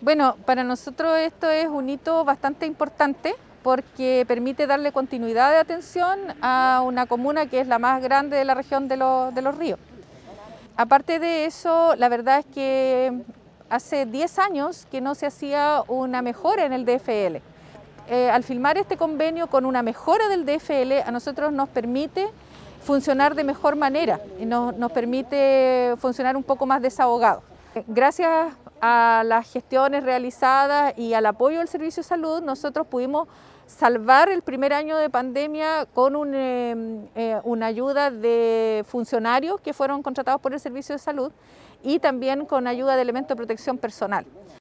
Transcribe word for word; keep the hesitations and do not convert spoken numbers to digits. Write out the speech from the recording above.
Bueno, para nosotros esto es un hito bastante importante porque permite darle continuidad de atención a una comuna que es la más grande de la región de los, de los ríos. Aparte de eso, la verdad es que hace diez años que no se hacía una mejora en el D F L. Eh, al firmar este convenio con una mejora del D F L, a nosotros nos permite funcionar de mejor manera y nos, nos permite funcionar un poco más desahogado. Gracias a las gestiones realizadas y al apoyo del Servicio de Salud, nosotros pudimos salvar el primer año de pandemia con un, eh, eh, una ayuda de funcionarios que fueron contratados por el Servicio de Salud y también con ayuda de elementos de protección personal.